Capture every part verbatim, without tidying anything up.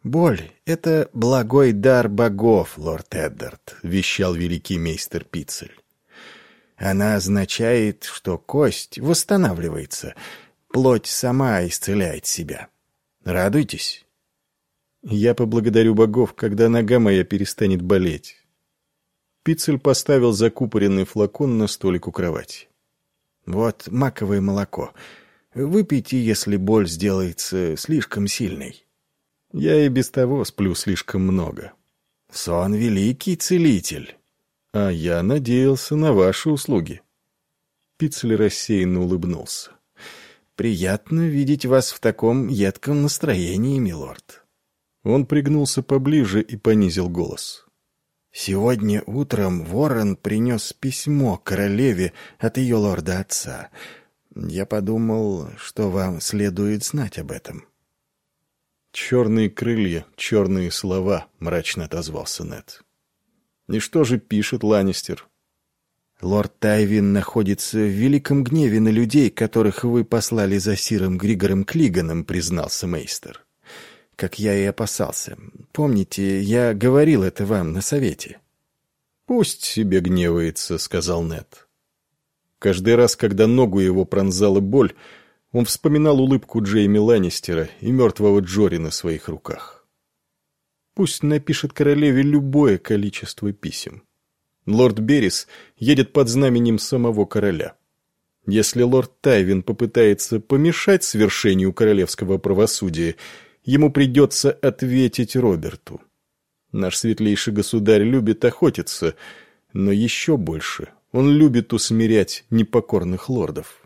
«Боль — это благой дар богов, лорд Эддард», — вещал великий мейстер Пиццель. «Она означает, что кость восстанавливается, плоть сама исцеляет себя. Радуйтесь». «Я поблагодарю богов, когда нога моя перестанет болеть». Пиццель поставил закупоренный флакон на столик у кровати. «Вот маковое молоко. Выпейте, если боль сделается слишком сильной». «Я и без того сплю слишком много». «Сон — великий целитель». «А я надеялся на ваши услуги». Пиццель рассеянно улыбнулся. «Приятно видеть вас в таком едком настроении, милорд». Он пригнулся поближе и понизил голос. «Сегодня утром Ворон принес письмо королеве от ее лорда-отца. Я подумал, что вам следует знать об этом». «Черные крылья, черные слова», — мрачно отозвался Нед. «И что же пишет Ланнистер?» «Лорд Тайвин находится в великом гневе на людей, которых вы послали за сиром Григором Клиганом», — признался мейстер. «Как я и опасался. Помните, я говорил это вам на совете». «Пусть себе гневается», — сказал Нед. Каждый раз, когда ногу его пронзала боль, он вспоминал улыбку Джейми Ланнистера и мертвого Джори на своих руках. Пусть напишет королеве любое количество писем. Лорд Беррис едет под знаменем самого короля. Если лорд Тайвин попытается помешать свершению королевского правосудия, ему придется ответить Роберту. Наш светлейший государь любит охотиться, но еще больше он любит усмирять непокорных лордов.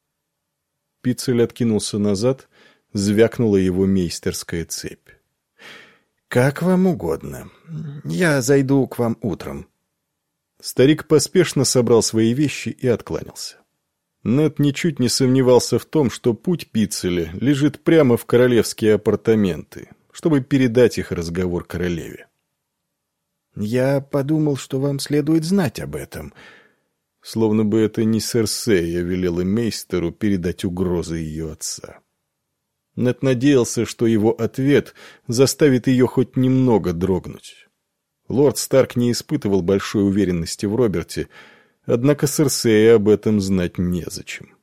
Пиццель откинулся назад, звякнула его мейстерская цепь. «Как вам угодно. Я зайду к вам утром». Старик поспешно собрал свои вещи и откланялся. Нед ничуть не сомневался в том, что путь Пиццеля лежит прямо в королевские апартаменты, чтобы передать их разговор королеве. «Я подумал, что вам следует знать об этом». Словно бы это не Серсея велела мейстеру передать угрозы ее отца. Нед надеялся, что его ответ заставит ее хоть немного дрогнуть. Лорд Старк не испытывал большой уверенности в Роберте, однако Серсея об этом знать незачем.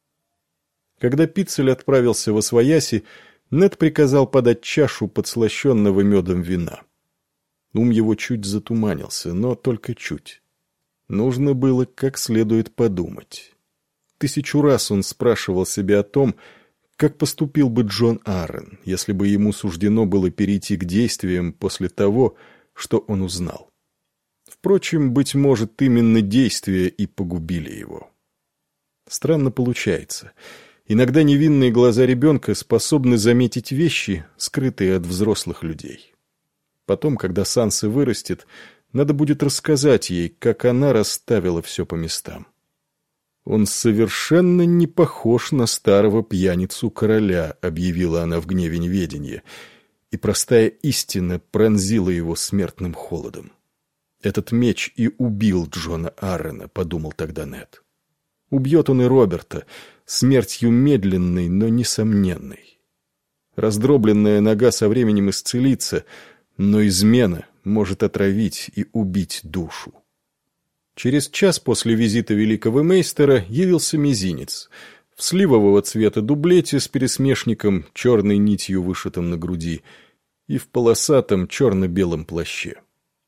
Когда Пиццель отправился восвояси, Нед приказал подать чашу подслащенного медом вина. Ум его чуть затуманился, но только чуть. Нужно было как следует подумать. Тысячу раз он спрашивал себя о том, как поступил бы Джон Аррен, если бы ему суждено было перейти к действиям после того, что он узнал. Впрочем, быть может, именно действия и погубили его. Странно получается. Иногда невинные глаза ребенка способны заметить вещи, скрытые от взрослых людей. Потом, когда Санса вырастет, надо будет рассказать ей, как она расставила все по местам. «Он совершенно не похож на старого пьяницу короля», — объявила она в гневе неведенья, и простая истина пронзила его смертным холодом. «Этот меч и убил Джона Аррена», — подумал тогда Нед. «Убьет он и Роберта, смертью медленной, но несомненной. Раздробленная нога со временем исцелится, но измена может отравить и убить душу». Через час после визита великого мейстера явился мизинец в сливового цвета дублете с пересмешником, черной нитью вышитым на груди, и в полосатом черно-белом плаще.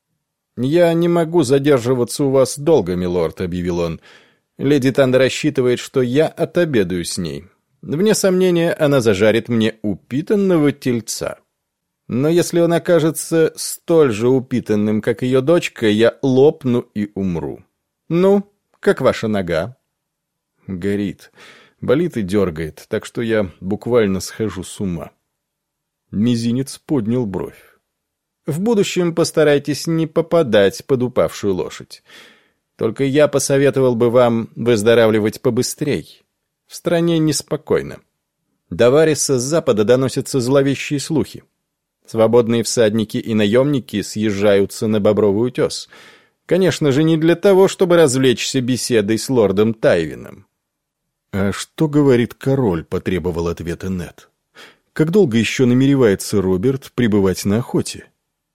«Я не могу задерживаться у вас долго, милорд», — объявил он. «Леди Танда рассчитывает, что я отобедаю с ней. Вне сомнения, она зажарит мне упитанного тельца. Но если он окажется столь же упитанным, как ее дочка, я лопну и умру. Ну, как ваша нога?» «Горит, болит и дергает, так что я буквально схожу с ума». Мизинец поднял бровь. «В будущем постарайтесь не попадать под упавшую лошадь. Только я посоветовал бы вам выздоравливать побыстрей. В стране неспокойно. До Вариса с запада доносятся зловещие слухи. Свободные всадники и наемники съезжаются на Бобровый утес. Конечно же, не для того, чтобы развлечься беседой с лордом Тайвином». «А что говорит король?» — потребовал ответа Нед. Как долго еще намеревается Роберт пребывать на охоте?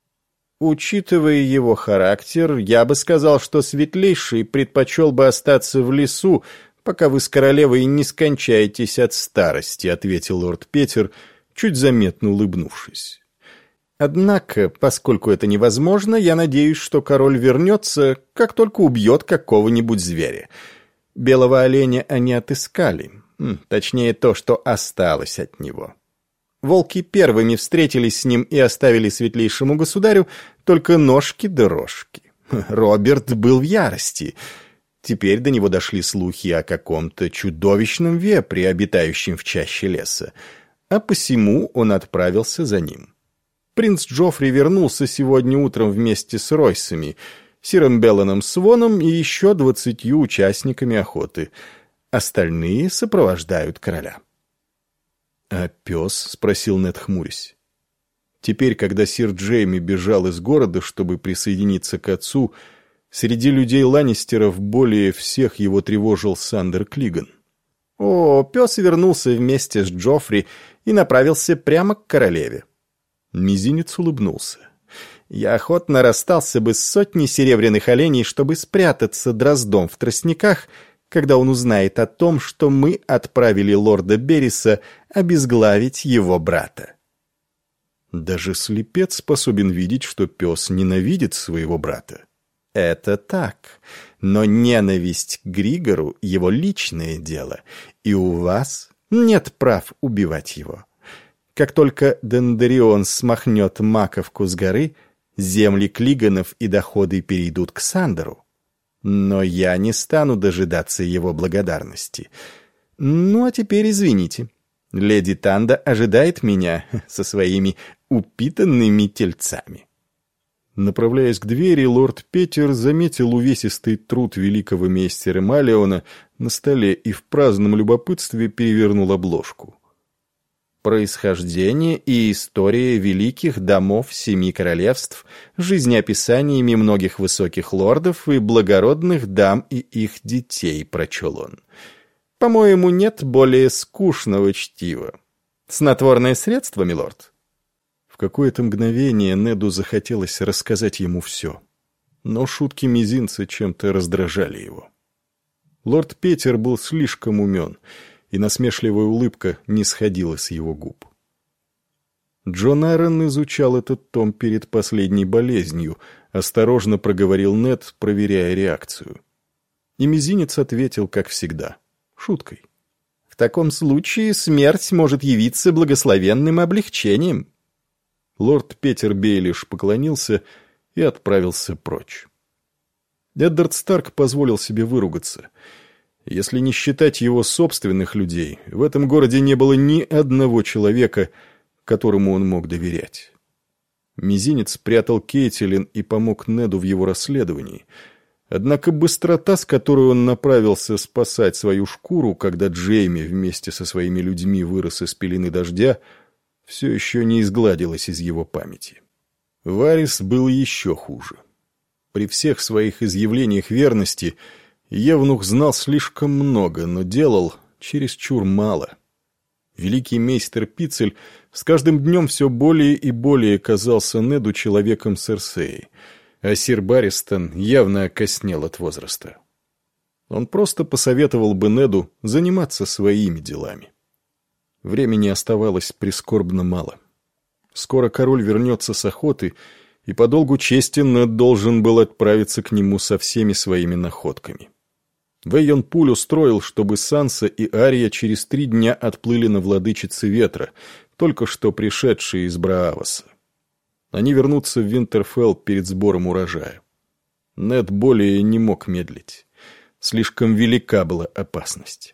Учитывая его характер, я бы сказал, что Светлейший предпочел бы остаться в лесу, пока вы с королевой не скончаетесь от старости, — ответил лорд Петер, чуть заметно улыбнувшись. Однако, поскольку это невозможно, я надеюсь, что король вернется, как только убьет какого-нибудь зверя. Белого оленя они отыскали, точнее то, что осталось от него. Волки первыми встретились с ним и оставили светлейшему государю только ножки да рожки. Роберт был в ярости. Теперь до него дошли слухи о каком-то чудовищном вепре, обитающем в чаще леса, а посему он отправился за ним. Принц Джоффри вернулся сегодня утром вместе с Ройсами, сиром Белланом Своном и еще двадцатью участниками охоты. Остальные сопровождают короля. «А пес?» — спросил Нед, хмурясь. Теперь, когда сир Джейми бежал из города, чтобы присоединиться к отцу, среди людей Ланнистеров более всех его тревожил Сандер Клиган. О, пес вернулся вместе с Джоффри и направился прямо к королеве. Мизинец улыбнулся. Я охотно расстался бы с сотней серебряных оленей, чтобы спрятаться дроздом в тростниках, когда он узнает о том, что мы отправили лорда Берриса обезглавить его брата. Даже слепец способен видеть, что пес ненавидит своего брата. Это так, но ненависть к Григору — его личное дело, и у вас нет прав убивать его. Как только Дендарион смахнет маковку с горы, земли Клиганов и доходы перейдут к Сандеру. Но я не стану дожидаться его благодарности. Ну, а теперь извините. Леди Танда ожидает меня со своими упитанными тельцами. Направляясь к двери, лорд Петер заметил увесистый труд великого мейстера Малеона на столе и в праздном любопытстве перевернул обложку. Происхождение и история великих домов семи королевств, жизнеописаниями многих высоких лордов и благородных дам и их детей, прочел он. По-моему, нет более скучного чтива. Снотворное средство, милорд? В какое-то мгновение Неду захотелось рассказать ему все, но шутки мизинца чем-то раздражали его. Лорд Петер был слишком умен, и насмешливая улыбка не сходила с его губ. Джон Аарон изучал этот том перед последней болезнью, осторожно проговорил Нед, проверяя реакцию. И мизинец ответил, как всегда, шуткой. В таком случае смерть может явиться благословенным облегчением. Лорд Петер Бейлиш поклонился и отправился прочь. Эддард Старк позволил себе выругаться. Если не считать его собственных людей, в этом городе не было ни одного человека, которому он мог доверять. Мизинец спрятал Кейтилин и помог Неду в его расследовании. Однако быстрота, с которой он направился спасать свою шкуру, когда Джейми вместе со своими людьми вырос из пелены дождя, все еще не изгладилась из его памяти. Варис был еще хуже. При всех своих изъявлениях верности Евнух знал слишком много, но делал чересчур мало. Великий мейстер Пицель с каждым днем все более и более казался Неду человеком Серсеи, а сир Барристон явно окоснел от возраста. Он просто посоветовал бы Неду заниматься своими делами. Времени оставалось прискорбно мало. Скоро король вернется с охоты, и по долгу чести Нед должен был отправиться к нему со всеми своими находками. Вэйон Пуль устроил, чтобы Санса и Ария через три дня отплыли на Владычице Ветра, только что пришедшие из Браавоса. Они вернутся в Винтерфелл перед сбором урожая. Нед более не мог медлить. Слишком велика была опасность.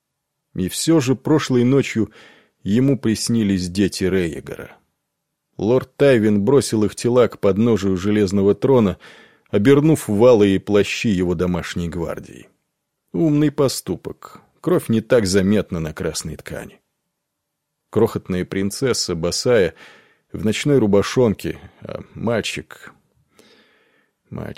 И все же прошлой ночью ему приснились дети Рейегора. Лорд Тайвин бросил их тела к подножию железного трона, обернув валы и плащи его домашней гвардии. Умный поступок. Кровь не так заметна на красной ткани. Крохотная принцесса, босая, в ночной рубашонке, а мальчик...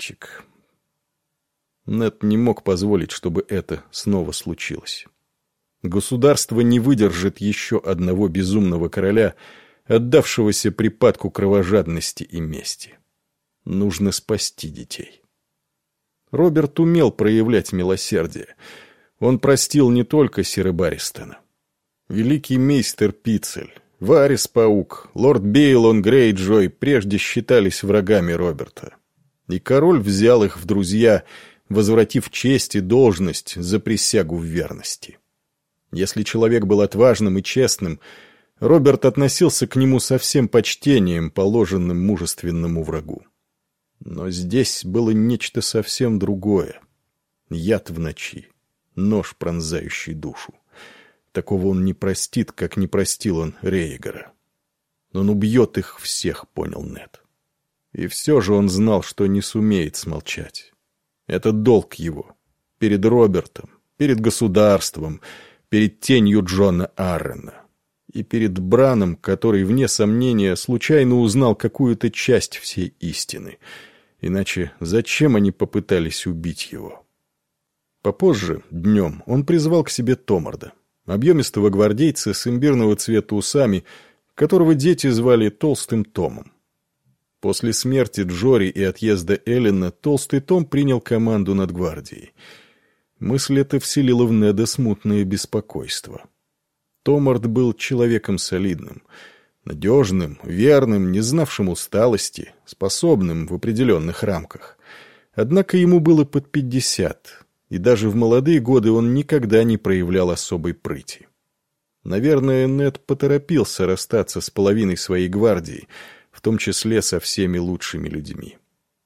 Мальчик... Нед не мог позволить, чтобы это снова случилось. Государство не выдержит еще одного безумного короля, отдавшегося припадку кровожадности и мести. Нужно спасти детей. Роберт умел проявлять милосердие. Он простил не только сэра Барристона. Великий мейстер Пиццель, Варис-паук, лорд Бейлон Грейджой прежде считались врагами Роберта. И король взял их в друзья, возвратив честь и должность за присягу в верности. Если человек был отважным и честным, Роберт относился к нему со всем почтением, положенным мужественному врагу. Но здесь было нечто совсем другое. Яд в ночи, нож, пронзающий душу. Такого он не простит, как не простил он Рейгара. Он убьет их всех, понял Нед. И все же он знал, что не сумеет смолчать. Это долг его. Перед Робертом, перед государством, перед тенью Джона Аррена. И перед Браном, который, вне сомнения, случайно узнал какую-то часть всей истины. Иначе зачем они попытались убить его? Попозже, днем, он призвал к себе Томарда, объемистого гвардейца с имбирного цвета усами, которого дети звали Толстым Томом. После смерти Джори и отъезда Эллена Толстый Том принял команду над гвардией. Мысль эта вселила в Неда смутное беспокойство. Томард был человеком солидным, надежным, верным, не знавшим усталости, способным в определенных рамках. Однако ему было под пятьдесят, и даже в молодые годы он никогда не проявлял особой прыти. Наверное, Нед поторопился расстаться с половиной своей гвардии, в том числе со всеми лучшими людьми.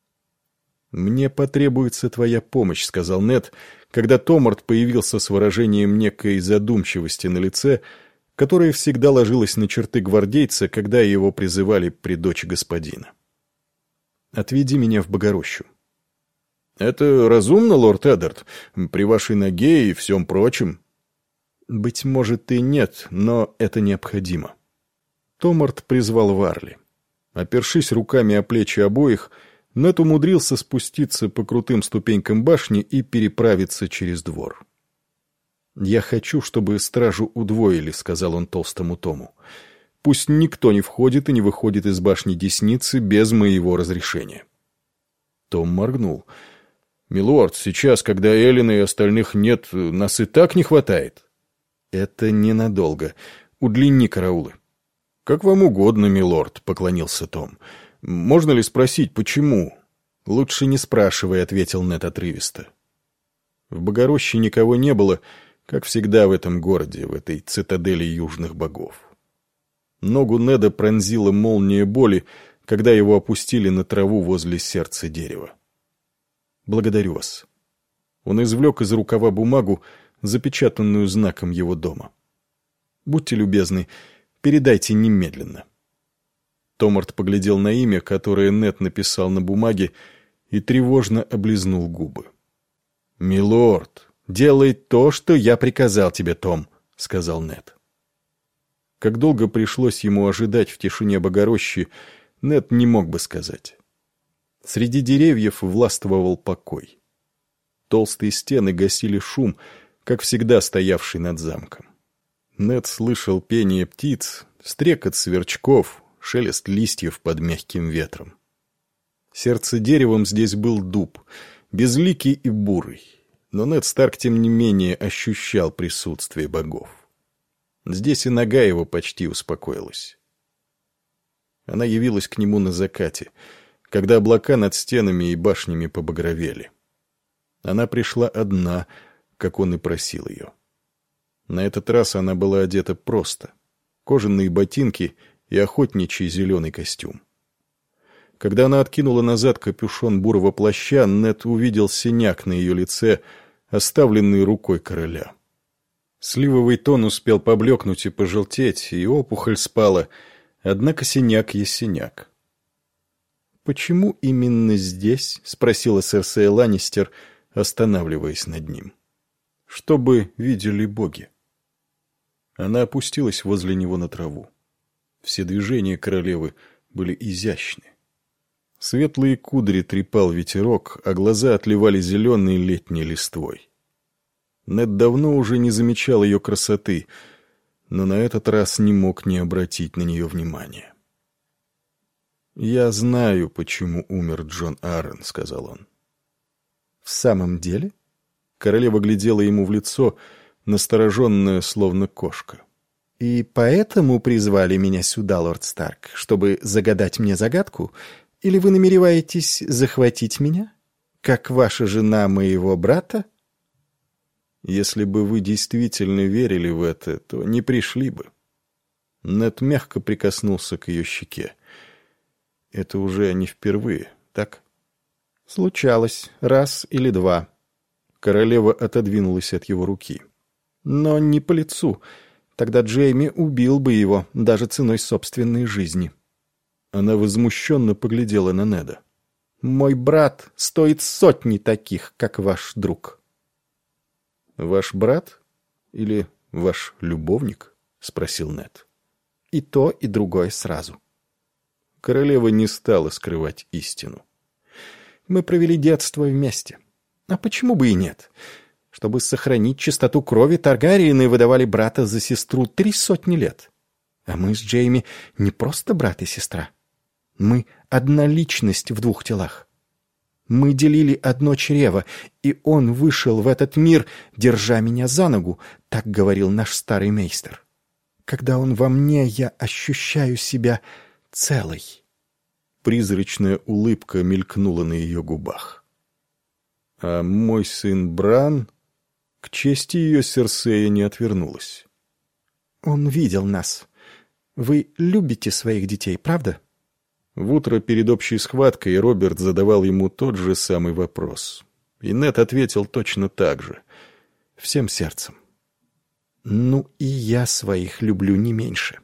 «Мне потребуется твоя помощь», — сказал Нед, когда Томард появился с выражением некой задумчивости на лице, которое всегда ложилось на черты гвардейца, когда его призывали при дочь господина. «Отведи меня в Богорощу». «Это разумно, лорд Эддард, при вашей ноге и всем прочем?» «Быть может и нет, но это необходимо». Томард призвал Варли. Опершись руками о плечи обоих, Нед умудрился спуститься по крутым ступенькам башни и переправиться через двор. «Я хочу, чтобы стражу удвоили», — сказал он Толстому Тому. «Пусть никто не входит и не выходит из башни Десницы без моего разрешения». Том моргнул. «Милорд, сейчас, когда Эллина и остальных нет, нас и так не хватает». «Это ненадолго. Удлини караулы». «Как вам угодно, милорд», — поклонился Том. «Можно ли спросить, почему?» «Лучше не спрашивай», — ответил Нед отрывисто. В Богороще никого не было, как всегда в этом городе, в этой цитадели южных богов. Ногу Неда пронзила молния боли, когда его опустили на траву возле сердца дерева. «Благодарю вас». Он извлек из рукава бумагу, запечатанную знаком его дома. «Будьте любезны, передайте немедленно». Томард поглядел на имя, которое Нед написал на бумаге, и тревожно облизнул губы. «Милорд, делай то, что я приказал тебе, Том», — сказал Нед. Как долго пришлось ему ожидать в тишине Богорощи, Нед не мог бы сказать. Среди деревьев властвовал покой. Толстые стены гасили шум, как всегда стоявший над замком. Нед слышал пение птиц, стрекот сверчков, шелест листьев под мягким ветром. Сердце деревом здесь был дуб, безликий и бурый, но Нед Старк, тем не менее, ощущал присутствие богов. Здесь и нога его почти успокоилась. Она явилась к нему на закате, когда облака над стенами и башнями побагровели. Она пришла одна, как он и просил ее. На этот раз она была одета просто. Кожаные ботинки и охотничий зеленый костюм. Когда она откинула назад капюшон бурого плаща, Нед увидел синяк на ее лице, оставленный рукой короля. Сливовый тон успел поблекнуть и пожелтеть, и опухоль спала, однако синяк есть синяк. «Почему именно здесь?» — спросила Серсея Ланнистер, останавливаясь над ним. «Чтобы видели боги». Она опустилась возле него на траву. Все движения королевы были изящны. Светлые кудри трепал ветерок, а глаза отливали зеленой летней листвой. Нед давно уже не замечал ее красоты, но на этот раз не мог не обратить на нее внимания. «Я знаю, почему умер Джон Аррен», — сказал он. «В самом деле?» Королева глядела ему в лицо, настороженная, словно кошка. «И поэтому призвали меня сюда, лорд Старк, чтобы загадать мне загадку? Или вы намереваетесь захватить меня, как ваша жена моего брата?» «Если бы вы действительно верили в это, то не пришли бы». Нед мягко прикоснулся к ее щеке. «Это уже не впервые, так?» «Случалось раз или два». Королева отодвинулась от его руки. «Но не по лицу. Тогда Джейми убил бы его, даже ценой собственной жизни». Она возмущенно поглядела на Неда. «Мой брат стоит сотни таких, как ваш друг». «Ваш брат или ваш любовник?» — спросил Нед. «И то, и другое сразу». Королева не стала скрывать истину. «Мы провели детство вместе. А почему бы и нет? Чтобы сохранить чистоту крови, Таргариены выдавали брата за сестру три сотни лет. А мы с Джейми не просто брат и сестра. Мы одна личность в двух телах. Мы делили одно чрево, и он вышел в этот мир, держа меня за ногу, так говорил наш старый мейстер. Когда он во мне, я ощущаю себя целой». Призрачная улыбка мелькнула на ее губах. А мой сын Бран... К чести ее Серсея не отвернулась. «Он видел нас. Вы любите своих детей, правда?» В утро перед общей схваткой Роберт задавал ему тот же самый вопрос. И Нед ответил точно так же. Всем сердцем. «Ну и я своих люблю не меньше».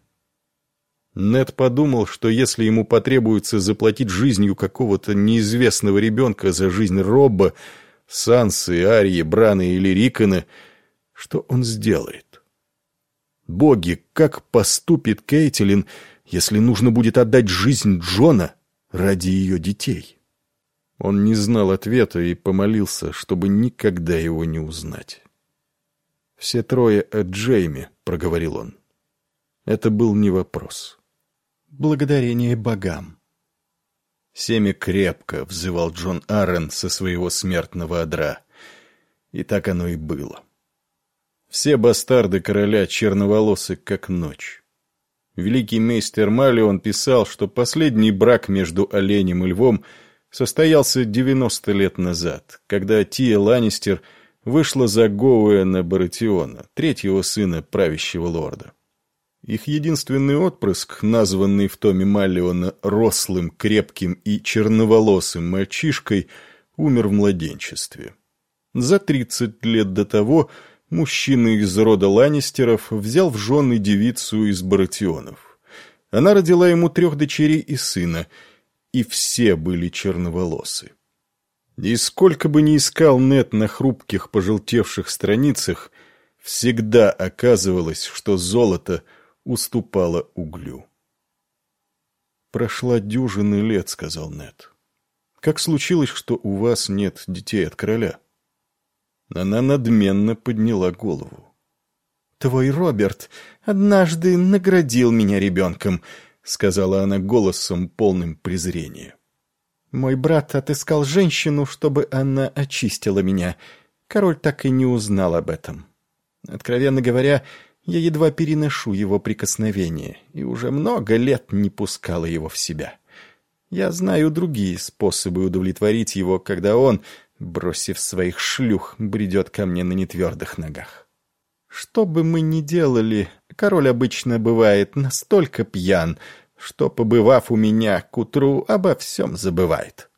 Нед подумал, что если ему потребуется заплатить жизнью какого-то неизвестного ребенка за жизнь Робба, Сансы, Арии, Брана или Рикона, что он сделает? Боги, как поступит Кейтилин, если нужно будет отдать жизнь Джона ради ее детей? Он не знал ответа и помолился, чтобы никогда его не узнать. «Все трое от Джейми», — проговорил он. Это был не вопрос. «Благодарение богам». «Семя крепко», — взывал Джон Аррен со своего смертного одра. И так оно и было. Все бастарды короля черноволосы, как ночь. Великий мейстер Малион писал, что последний брак между оленем и львом состоялся девяносто лет назад, когда Тия Ланнистер вышла за Гоуэна Баратиона, третьего сына правящего лорда. Их единственный отпрыск, названный в томе Маллиона рослым, крепким и черноволосым мальчишкой, умер в младенчестве. За тридцать лет до того мужчина из рода Ланнистеров взял в жены девицу из Баратионов. Она родила ему трех дочерей и сына, и все были черноволосы. И сколько бы ни искал Нед на хрупких пожелтевших страницах, всегда оказывалось, что золото уступало углю. «Прошла дюжина лет», — сказал Нед. «Как случилось, что у вас нет детей от короля?» Она надменно подняла голову. «Твой Роберт однажды наградил меня ребенком», — сказала она голосом, полным презрения. «Мой брат отыскал женщину, чтобы она очистила меня. Король так и не узнал об этом. Откровенно говоря, я едва переношу его прикосновение и уже много лет не пускала его в себя. Я знаю другие способы удовлетворить его, когда он, бросив своих шлюх, бредет ко мне на нетвердых ногах. Что бы мы ни делали, король обычно бывает настолько пьян, что, побывав у меня к утру, обо всем забывает».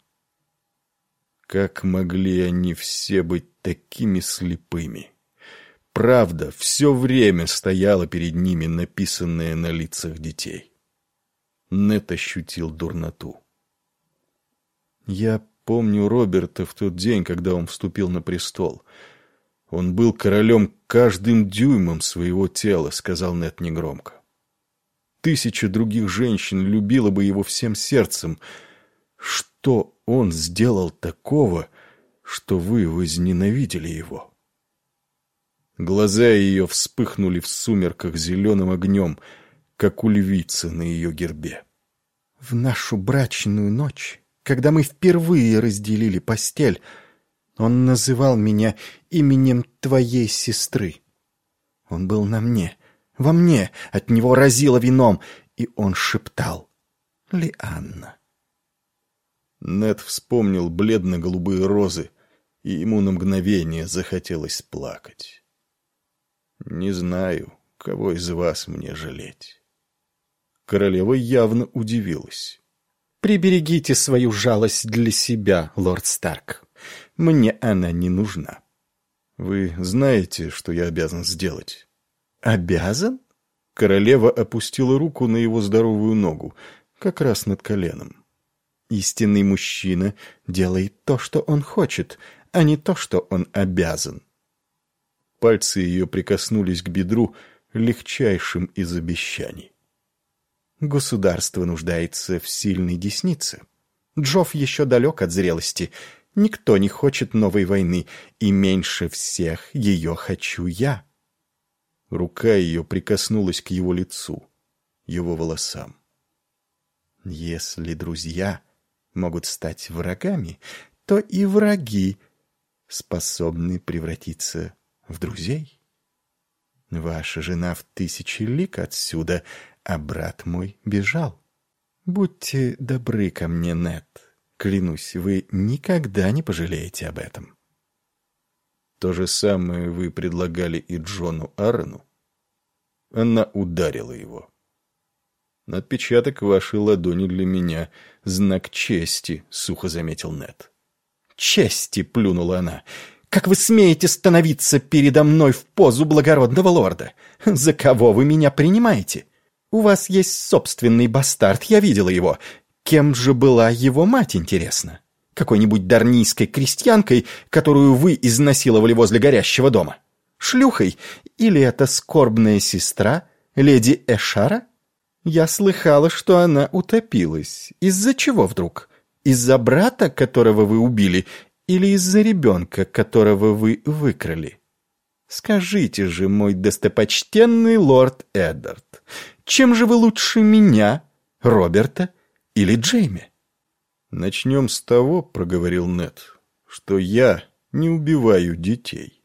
Как могли они все быть такими слепыми? Правда все время стояла перед ними, написанная на лицах детей. Нед ощутил дурноту. «Я помню Роберта в тот день, когда он вступил на престол. Он был королем каждым дюймом своего тела», — сказал Нед негромко. «Тысяча других женщин любила бы его всем сердцем. Что он сделал такого, что вы возненавидели его?» Глаза ее вспыхнули в сумерках зеленым огнем, как у львицы на ее гербе. В нашу брачную ночь, когда мы впервые разделили постель, он называл меня именем твоей сестры. Он был на мне, во мне, от него разило вином, и он шептал: «Лианна». Нед вспомнил бледно-голубые розы, и ему на мгновение захотелось плакать. «Не знаю, кого из вас мне жалеть». Королева явно удивилась. «Приберегите свою жалость для себя, лорд Старк. Мне она не нужна». «Вы знаете, что я обязан сделать?» «Обязан?» Королева опустила руку на его здоровую ногу, как раз над коленом. «Истинный мужчина делает то, что он хочет, а не то, что он обязан». Пальцы ее прикоснулись к бедру легчайшим из обещаний. «Государство нуждается в сильной деснице. Джофф еще далек от зрелости. Никто не хочет новой войны, и меньше всех ее хочу я». Рука ее прикоснулась к его лицу, его волосам. «Если друзья могут стать врагами, то и враги способны превратиться в друзей. Ваша жена в тысячи лиг отсюда, а брат мой бежал. Будьте добры ко мне, Нед. Клянусь, вы никогда не пожалеете об этом». То же самое вы предлагали и Джону Аарону? Она ударила его. «Отпечаток вашей ладони для меня — знак чести», — сухо заметил Нед. «Чести!» — плюнула она. «Как вы смеете становиться передо мной в позу благородного лорда? За кого вы меня принимаете? У вас есть собственный бастард, я видела его. Кем же была его мать, интересно? Какой-нибудь дарнийской крестьянкой, которую вы изнасиловали возле горящего дома? Шлюхой? Или это скорбная сестра, леди Эшара? Я слыхала, что она утопилась. Из-за чего вдруг? Из-за брата, которого вы убили, или из-за ребенка, которого вы выкрали? Скажите же, мой достопочтенный лорд Эддард, чем же вы лучше меня, Роберта или Джейми?» «Начнем с того, — проговорил Нед, — что я не убиваю детей.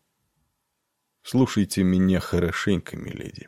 Слушайте меня хорошенько, миледи.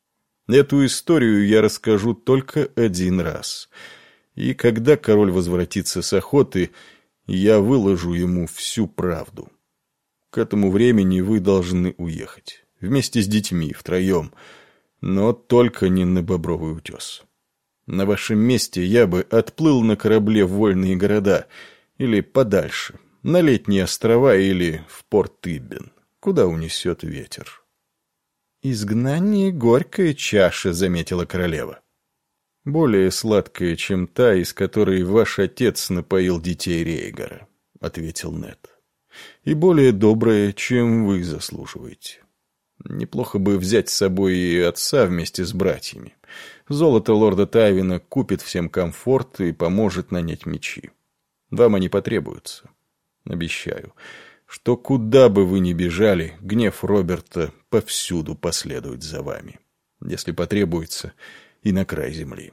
Эту историю я расскажу только один раз, и когда король возвратится с охоты, я выложу ему всю правду. К этому времени вы должны уехать, вместе с детьми, втроем, но только не на Бобровый утес. На вашем месте я бы отплыл на корабле в вольные города или подальше, на летние острова или в порт Иббен, куда унесет ветер». «Изгнание — горькая чаша», — заметила королева. «Более сладкая, чем та, из которой ваш отец напоил детей Рейгара», — ответил Нед. «И более добрая, чем вы заслуживаете. Неплохо бы взять с собой и отца вместе с братьями. Золото лорда Тайвина купит всем комфорт и поможет нанять мечи. Вам они потребуются. Обещаю, что куда бы вы ни бежали, гнев Роберта повсюду последует за вами. Если потребуется, и на край земли».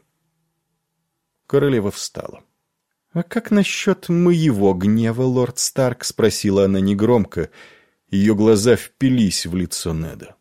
Королева встала. «А как насчет моего гнева, лорд Старк?» — спросила она негромко. Ее глаза впились в лицо Неда.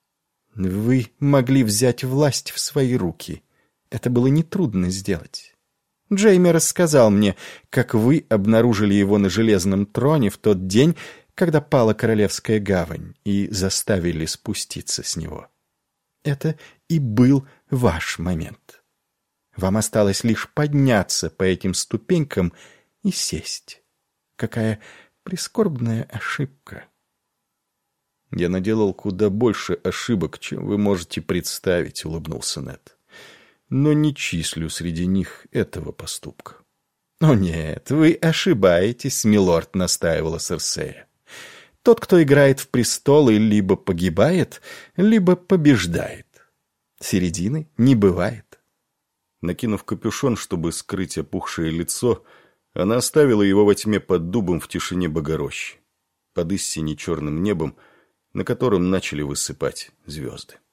«Вы могли взять власть в свои руки. Это было нетрудно сделать. Джейми рассказал мне, как вы обнаружили его на железном троне в тот день, когда пала Королевская гавань, и заставили спуститься с него. Это и был ваш момент. Вам осталось лишь подняться по этим ступенькам и сесть. Какая прискорбная ошибка!» «Я наделал куда больше ошибок, чем вы можете представить», — улыбнулся Нед. «Но не числю среди них этого поступка». «О нет, вы ошибаетесь, милорд», — настаивала Серсея. «Тот, кто играет в престолы, либо погибает, либо побеждает. Середины не бывает». Накинув капюшон, чтобы скрыть опухшее лицо, она оставила его во тьме под дубом в тишине Богорощи, под истине черным небом, на котором начали высыпать звезды.